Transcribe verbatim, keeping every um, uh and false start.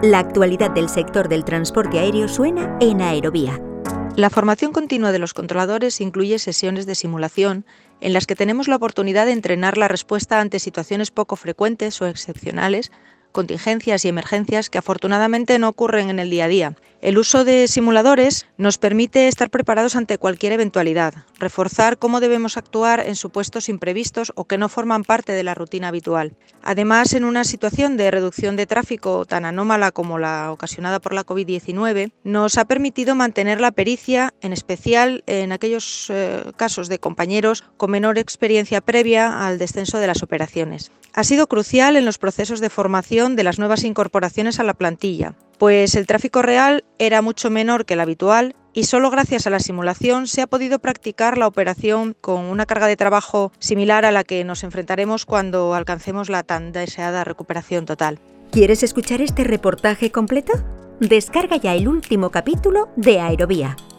La actualidad del sector del transporte aéreo suena en Aerovía. La formación continua de los controladores incluye sesiones de simulación en las que tenemos la oportunidad de entrenar la respuesta ante situaciones poco frecuentes o excepcionales, contingencias y emergencias que afortunadamente no ocurren en el día a día. El uso de simuladores nos permite estar preparados ante cualquier eventualidad, reforzar cómo debemos actuar en supuestos imprevistos o que no forman parte de la rutina habitual. Además, en una situación de reducción de tráfico tan anómala como la ocasionada por la COVID diecinueve, nos ha permitido mantener la pericia, en especial en aquellos eh, casos de compañeros con menor experiencia previa al descenso de las operaciones. Ha sido crucial en los procesos de formación de las nuevas incorporaciones a la plantilla, pues el tráfico real era mucho menor que el habitual y solo gracias a la simulación se ha podido practicar la operación con una carga de trabajo similar a la que nos enfrentaremos cuando alcancemos la tan deseada recuperación total. ¿Quieres escuchar este reportaje completo? Descarga ya el último capítulo de Aerovía.